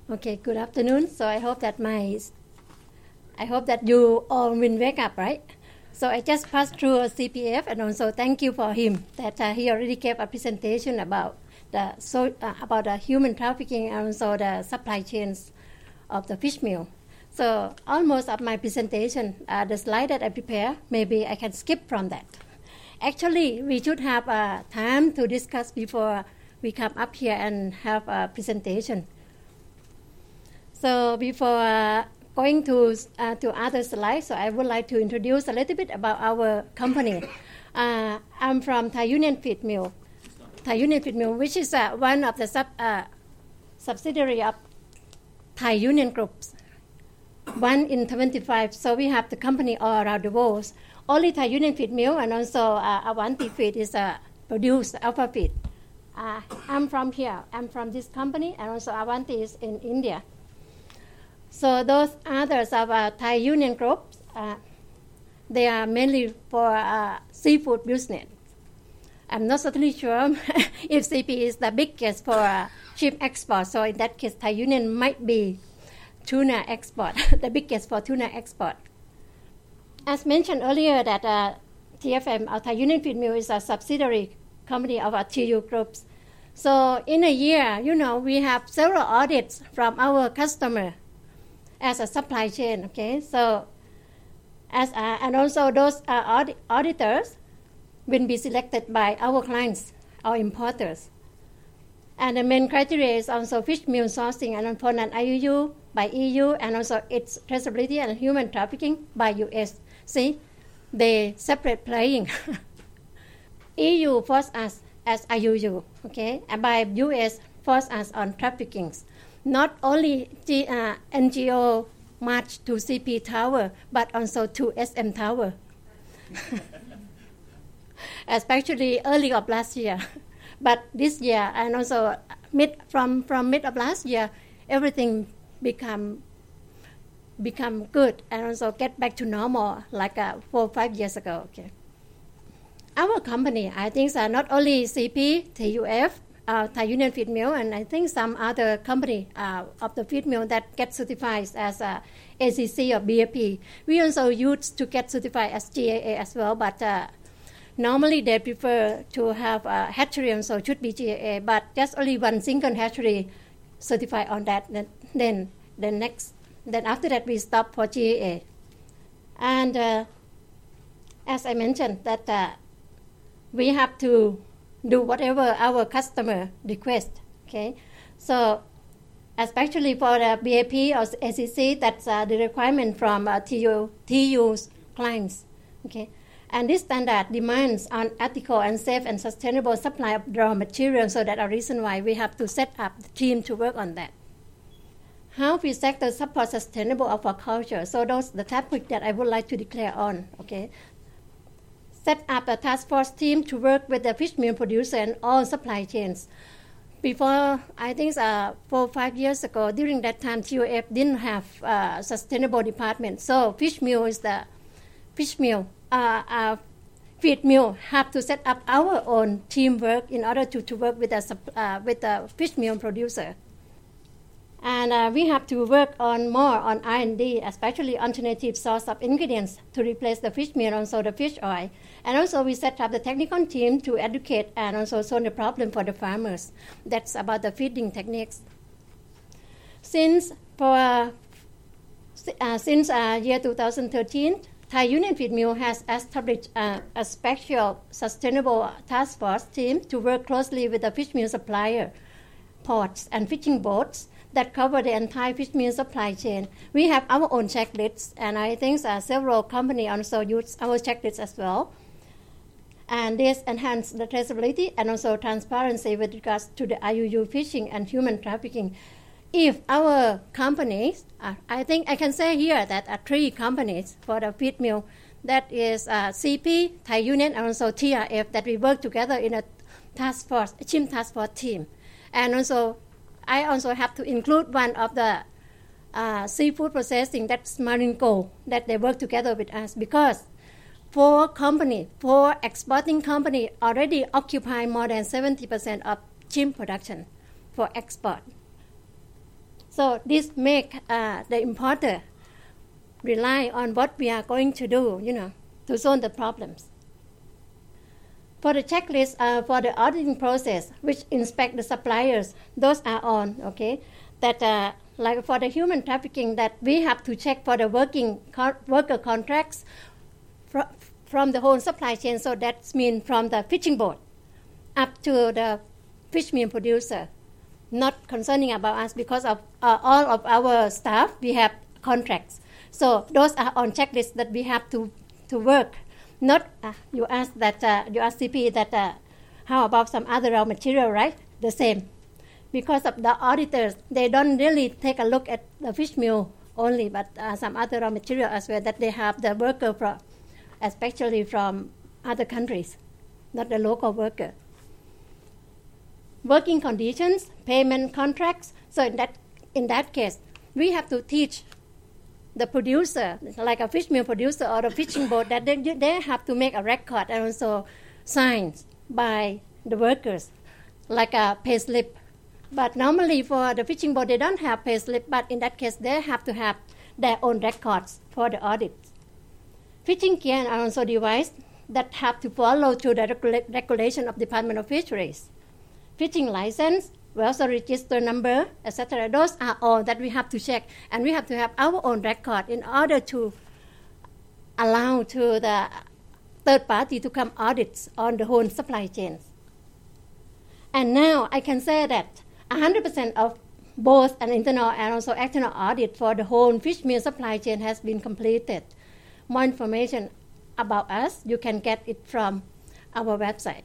Okay, good afternoon. So I hope that you all will wake up, right? So I just passed through a CPF, and also thank you for him that he already gave a presentation about the human trafficking and also the supply chains of the fish meal. So almost of my presentation, the slide that I prepare, maybe I can skip from that. Actually, we should have time to discuss before we come up here and have a presentation. So before going to other slides, so I would like to introduce a little bit about our company. I'm from Thai Union Feed Mill. Thai Union Feed Mill, which is one of the subsidiary of Thai Union Groups, one in 25. So we have the company all around the world. Only Thai Union Feed Mill and also Avanti Feed is produced Alpha Feed. I'm from here. I'm from this company, and also Avanti is in India. So those others of Thai Union Groups, they are mainly for seafood business. I'm not certainly sure if CP is the biggest for shrimp export. So in that case, Thai Union might be tuna export, the biggest for tuna export. As mentioned earlier, that TFM, our Thai Union Feed Mill, is a subsidiary company of our TU groups. So in a year, we have several audits from our customer as a supply chain. Okay, so and also those auditors will be selected by our clients, our importers. And the main criteria is also fish meal sourcing and for non-IUU by EU, and also its traceability and human trafficking by US. See, they separate playing. EU force us as IUU, okay, and by US force us on trafficking. Not only NGO march to CP Tower, but also to SM Tower. Especially early of last year. But this year, and also from mid of last year, everything become good and also get back to normal like 4 or 5 years ago. Okay. Our company, I think, are not only CP, TUF, Thai Union Feed Mill, and I think some other company of the feed mill that get certified as ACC or BAP. We also used to get certified as GAA as well, but normally they prefer to have hatchery, so should be GAA, but just only one single hatchery certified on that. Then after that we stop for GAA. And as I mentioned, that we have to do whatever our customer request. Okay, so especially for the BAP or ACC, that's the requirement from TU's clients. Okay. And this standard demands on ethical and safe and sustainable supply of raw materials, so that's a reason why we have to set up the team to work on that. How we sector support sustainable aquaculture. So those the topic that I would like to declare on. Okay, set up a task force team to work with the fish meal producer and all supply chains. Before, I think 4 or 5 years ago, during that time, TUF didn't have a sustainable department. So fish meal is the fish meal. Feed mill have to set up our own teamwork in order to work with the fish meal producer. And we have to work on more on R&D, especially alternative source of ingredients to replace the fish meal, also the fish oil. And also we set up the technical team to educate and also solve the problem for the farmers. That's about the feeding techniques. Since year 2013, Thai Union Feed Mill has established a special sustainable task force team to work closely with the fish meal supplier, ports, and fishing boats that cover the entire fish meal supply chain. We have our own checklists, and I think several companies also use our checklists as well. And this enhances the traceability and also transparency with regards to the IUU fishing and human trafficking. If our companies, I think I can say here that 3 companies for the feed mill, that is CP, Thai Union, and also TRF, that we work together in a task force, a chimp task force team. And also, I also have to include one of the seafood processing, that's Marinco, that they work together with us, because 4 exporting company already occupy more than 70% of chimp production for export. So this make the importer rely on what we are going to do, to solve the problems. For the checklist for the auditing process, which inspect the suppliers, those are on, okay? That like for the human trafficking, that we have to check for the worker contracts from the whole supply chain. So that means from the fishing boat up to the fish meal producer. Not concerning about us because of all of our staff, we have contracts. So those are on checklist that we have to work. Not you ask CP that how about some other raw material, right? The same. Because of the auditors, they don't really take a look at the fish meal only, but some other raw material as well, that they have the worker from, especially from other countries, not the local worker. Working conditions, payment contracts. So in that case, we have to teach the producer, like a fish meal producer or a fishing boat, that they have to make a record and also signed by the workers, like a pay slip. But normally for the fishing boat, they don't have pay slip, but in that case, they have to have their own records for the audit. Fishing gear are also devices that have to follow to the regulation of Department of Fisheries. Fishing license, we also register number, etc. Those are all that we have to check, and we have to have our own record in order to allow to the third party to come audits on the whole supply chains. And now I can say that 100% of both an internal and also external audit for the whole fish meal supply chain has been completed. More information about us, you can get it from our website.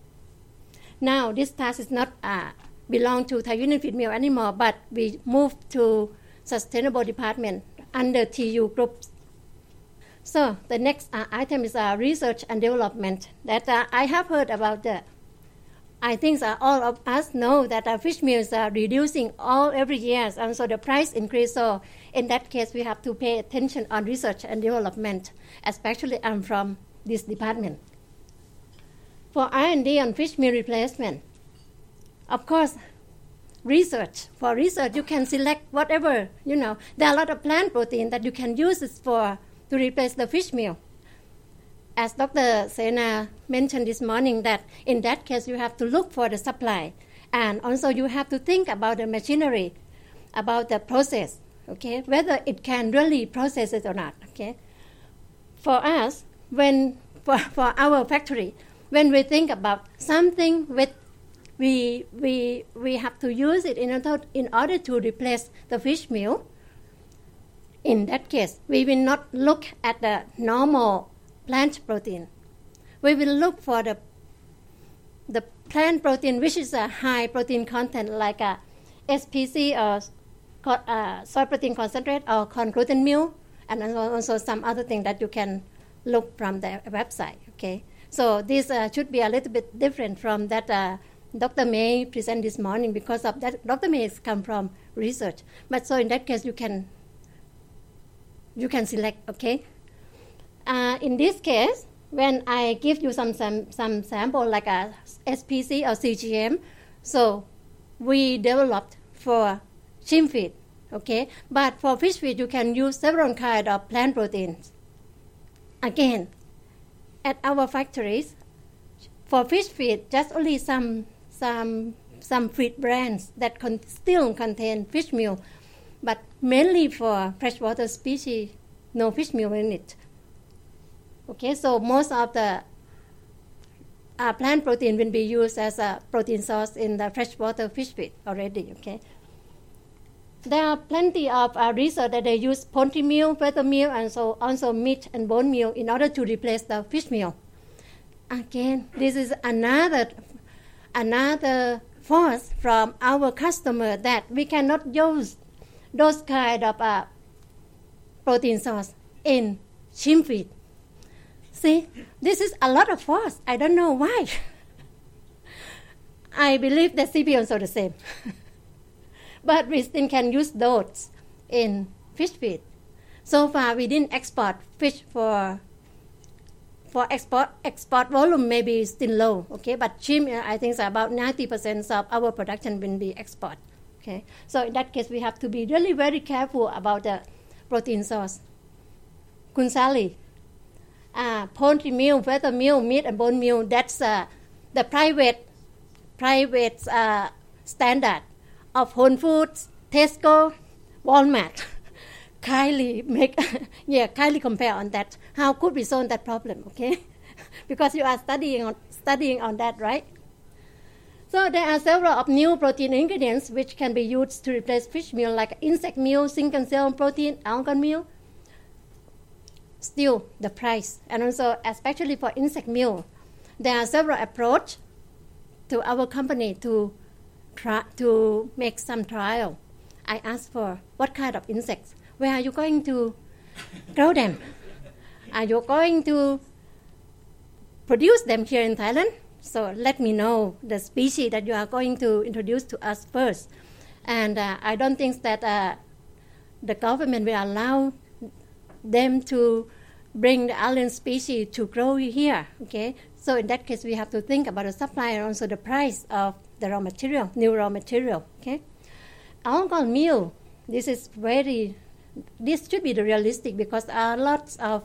Now, this task is not belong to Thai Union Feed Mill anymore, but we moved to Sustainable Department under TU groups. So the next item is research and development. That I have heard about that. I think all of us know that fish meals are reducing every year, and so the price increase. So in that case, we have to pay attention on research and development, especially I'm from this department. For R&D on fish meal replacement, of course, research. For research, you can select whatever, There are a lot of plant protein that you can use to replace the fish meal. As Dr. Sena mentioned this morning, that in that case, you have to look for the supply. And also you have to think about the machinery, about the process, okay? Whether it can really process it or not, okay? For us, for our factory, when we think about something we have to use it in order to replace the fish meal. In that case, we will not look at the normal plant protein. We will look for the plant protein which is a high protein content, like a SPC or soy protein concentrate or corn gluten meal, and also some other thing that you can look from the website, okay? So this should be a little bit different from that Dr. May presented this morning, because of that Dr. May has come from research. But so in that case, you can select, okay? In this case, when I give you some sample like a SPC or CGM, so we developed for shrimp feed, okay? But for fish feed, you can use several kinds of plant proteins. Again, at our factories, for fish feed, just only some feed brands that still contain fish meal, but mainly for freshwater species, no fish meal in it. Okay, so most of the plant protein will be used as a protein source in the freshwater fish feed already, okay? There are plenty of research that they use poultry meal, feather meal, and so also meat and bone meal in order to replace the fish meal. Again, this is another force from our customer that we cannot use those kind of protein source in shrimp feed. See, this is a lot of force. I don't know why. I believe that CP also the same. But we still can use those in fish feed. So far, we didn't export fish for export volume maybe still low, okay? But shrimp, I think about 90% of our production will be export, okay? Okay, so in that case, we have to be really very careful about the protein source. Kun Sally, poultry meal, feather meal, meat and bone meal, that's the private standard of Whole Foods, Tesco, Walmart. Kindly kindly compare on that. How could we solve that problem, okay? Because you are studying on that, right? So there are several of new protein ingredients which can be used to replace fish meal, like insect meal, single cell protein, algal meal. Still, the price, and also especially for insect meal, there are several approaches to our company to make some trial. I asked for what kind of insects. Where are you going to grow them? Are you going to produce them here in Thailand? So let me know the species that you are going to introduce to us first. And I don't think that the government will allow them to bring the alien species to grow here, okay? So in that case, we have to think about the supply and also the price of the raw material, new raw material, okay? Algal meal, this should be the realistic because there are lots of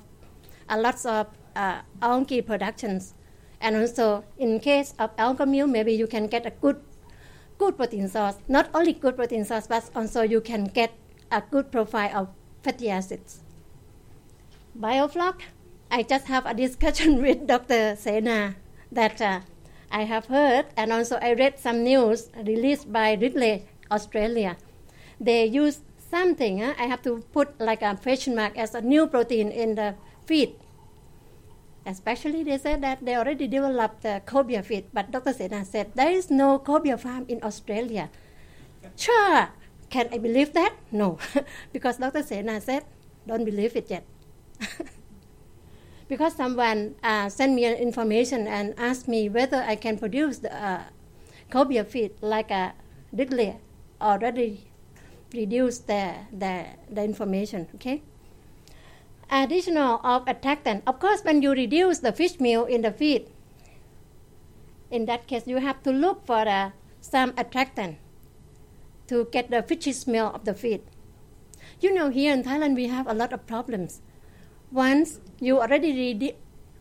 algae productions. And also, in case of algal meal, maybe you can get a good protein source. Not only good protein source, but also you can get a good profile of fatty acids. Biofloc, I just have a discussion with Dr. Sena that I have heard, and also I read some news released by Ridley, Australia. They use something, I have to put like a question mark, as a new protein in the feed. Especially they said that they already developed the cobia feed, but Dr. Sena said there is no cobia farm in Australia. Sure, can I believe that? No, because Dr. Sena said, don't believe it yet. Because someone sent me information and asked me whether I can produce the cobia feed like a Ridley already reduced the information, okay? Additional of attractant. Of course, when you reduce the fish meal in the feed, in that case, you have to look for some attractant to get the fishy smell of the feed. You know, here in Thailand, we have a lot of problems. Once you already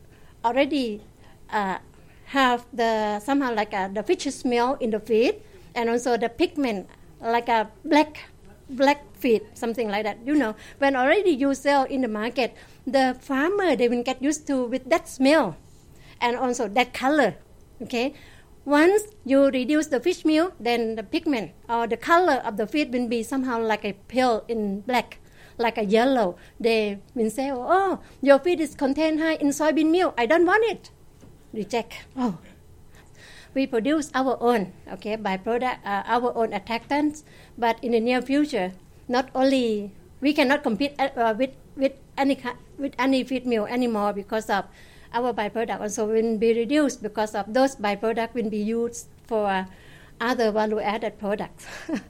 have the fishy smell in the feed, and also the pigment, like a black feed, something like that. You know, when already you sell in the market, the farmer, they will get used to with that smell and also that color, okay? Once you reduce the fish meal, then the pigment or the color of the feed will be somehow like a pale in black, like a yellow. They will say, oh, your feed is contained high in soybean meal. I don't want it. Reject. Oh. We produce our own, okay, byproduct, our own attractants, but in the near future, not only we cannot compete with any feed meal anymore because of our byproduct also will be reduced because of those byproducts will be used for other value-added products.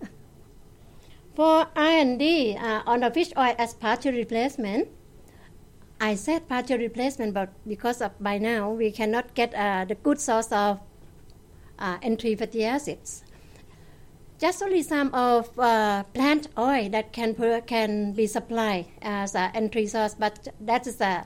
For R&D on the fish oil as partial replacement, I said partial replacement, but because of by now we cannot get the good source of entry fatty acids. Just only some of plant oil that can be supplied as an entry source, but that is a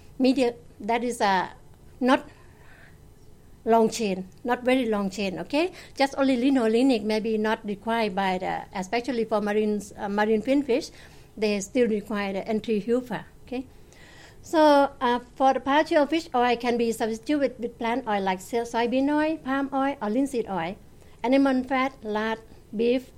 not long chain, not very long chain. Okay, just only linolenic maybe not required by especially for marine finfish, they still require the entry HUFA. Okay. So for the partial fish oil can be substituted with plant oil like soybean oil, palm oil, or linseed oil. Animal fat, lard, beef.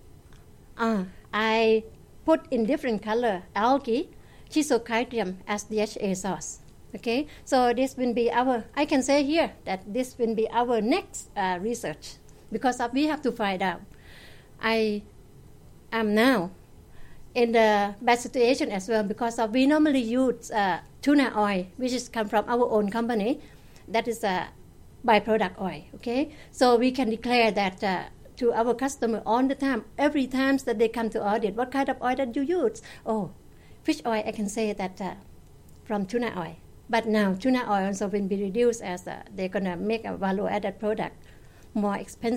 I put in different color algae, Schizochytrium as DHA source. Okay, so this will be I can say here that this will be our next research because we have to find out. I am now in the bad situation as well because we normally use tuna oil, which is come from our own company. That is a byproduct oil, okay? So we can declare that to our customer all the time, every time that they come to audit, what kind of oil that you use? Oh, fish oil, I can say that from tuna oil. But now tuna oil also will be reduced as they're going to make a value-added product more expensive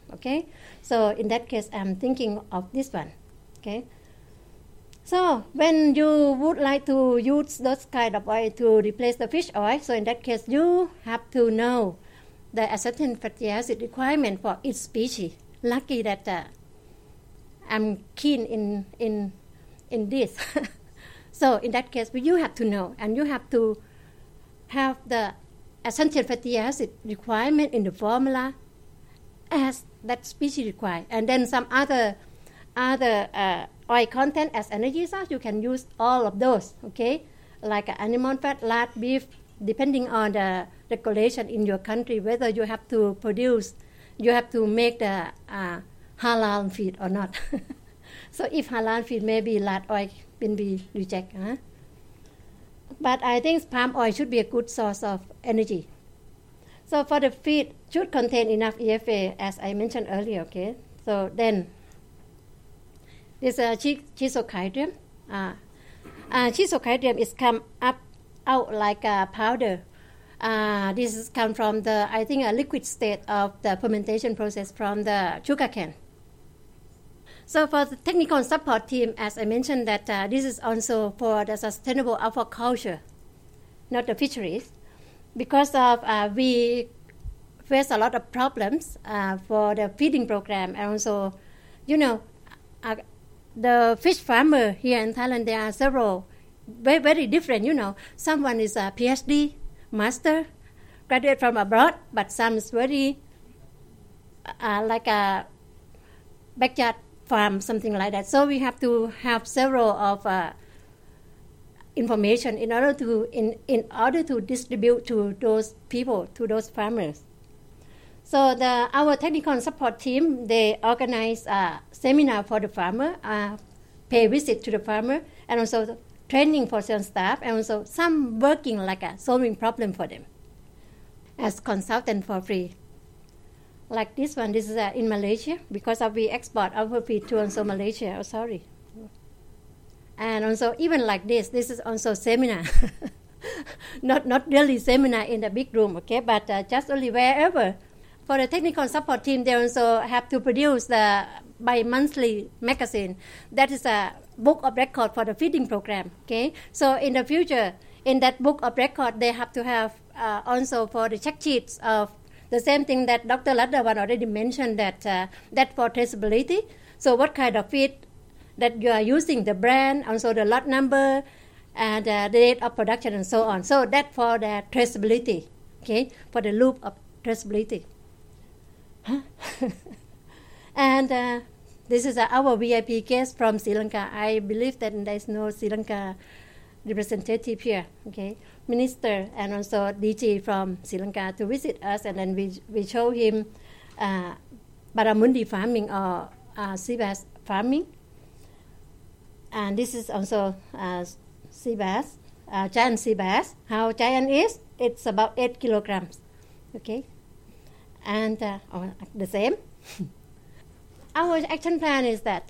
okay? So in that case, I'm thinking of this one, okay? So when you would like to use those kind of oil to replace the fish oil, so in that case, you have to know the essential fatty acid requirement for each species. Lucky that I'm keen in this. So in that case, you have to know, and you have to have the essential fatty acid requirement in the formula as that species require, and then some other oil content as energy source. You can use all of those, okay? Like animal fat, lard, beef, depending on the regulation in your country, whether you have to make the halal feed or not. So if halal feed, maybe lard oil will be rejected. Huh? But I think palm oil should be a good source of energy. So for the feed, should contain enough EFA, as I mentioned earlier, okay? So then, this Schizochytrium. Schizochytrium is come out like a powder. This is come from the, I think, a liquid state of the fermentation process from the sugarcane. So for the technical support team, as I mentioned, that this is also for the sustainable aquaculture, not the fisheries, because of we face a lot of problems for the feeding program, and also, the fish farmer here in Thailand, there are several very, very different, Someone is a PhD, master, graduate from abroad, but some is very like a backyard farm, something like that. So we have to have several of information in order to distribute to those people, to those farmers. So our technical support team, they organize a seminar for the farmer, pay visit to the farmer, and also training for sales staff, and also some working like a solving problem for them as consultant for free. Like this one, this is in Malaysia, because we export our feed to also Malaysia. And also even like this is also seminar. not really seminar in the big room, okay, but just only wherever. For the technical support team, they also have to produce the bi-monthly magazine. That is a book of record for the feeding program, okay. So in the future, in that book of record, they have to have also for the check sheets of the same thing that Dr. Laddawan already mentioned, that for traceability. So what kind of feed that you are using, the brand, also the lot number, and the date of production, and so on. So that for the traceability, okay, for the loop of traceability. And this is our VIP guest from Sri Lanka. I believe that there is no Sri Lanka representative here, okay, minister and also DG from Sri Lanka to visit us, and then we show him barramundi farming or sea bass farming. And this is also sea bass, giant sea bass. How giant is? It's about 8 kilograms, okay, and the same. Our action plan is that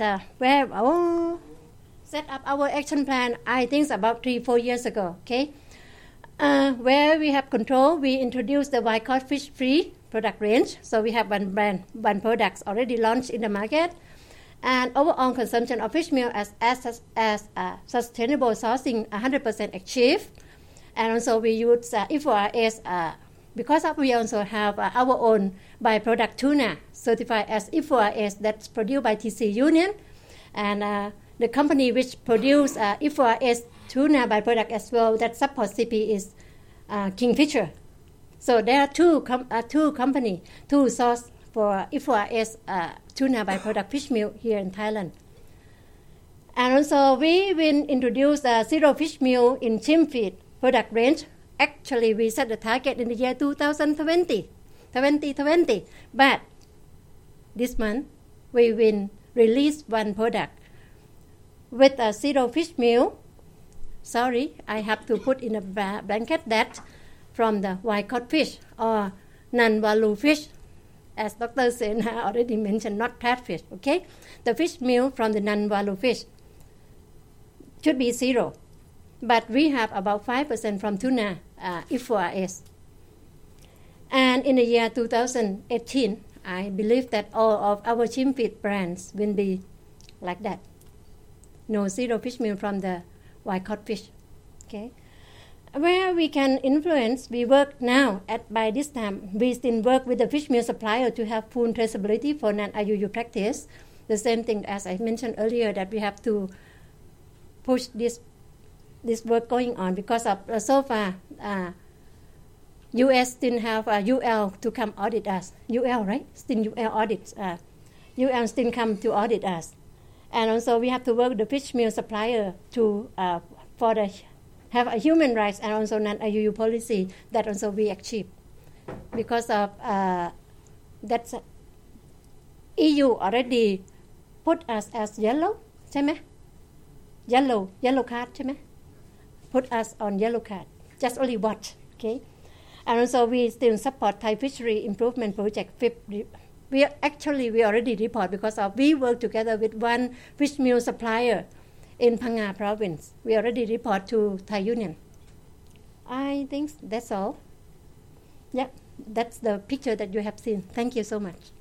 set up our action plan, I think about 3-4 years ago, okay? Where we have control, we introduced the wild-caught fish-free product range. So we have one brand, one product already launched in the market. And overall consumption of fish meal as sustainable sourcing 100% achieved. And also we use IFORS because we also have our own byproduct tuna certified as IFORS that's produced by TC Union. And the company which produce IFORS tuna byproduct as well that support CP is Kingfisher. So there are two company, two source for IFORS tuna byproduct fish meal here in Thailand. And also we will introduce zero fish meal in chimp feed product range. Actually, we set the target in the year 2020. But this month, we will release one product with a zero fish meal. Sorry, I have to put in a blanket that from the wild-caught fish or non-value fish, as Dr. Sena already mentioned, not catfish, okay? The fish meal from the non-value fish should be zero. But we have about 5% from tuna, IFORS. And in the year 2018, I believe that all of our shrimp feed brands will be like that. No zero fish meal from the wild caught fish. Okay. Where we can influence, we work now by this time. We still work with the fish meal supplier to have full traceability for non-IUU practice. The same thing as I mentioned earlier, that we have to push this work going on because of so far U.S. still have UL to come audit us. UL, right? Still UL audits. UL still come to audit us. And also we have to work with the fish meal supplier to have a human rights and also non-IUU policy that also we achieve. Because of that, EU already put us as yellow, ใช่ไหม yellow card ใช่ไหม put us on yellow card, just only watch, okay? And also we still support Thai fishery improvement project. We already report because we work together with one fish meal supplier in Phang Nga province. We already report to Thai Union. I think that's all. Yeah, that's the picture that you have seen. Thank you so much.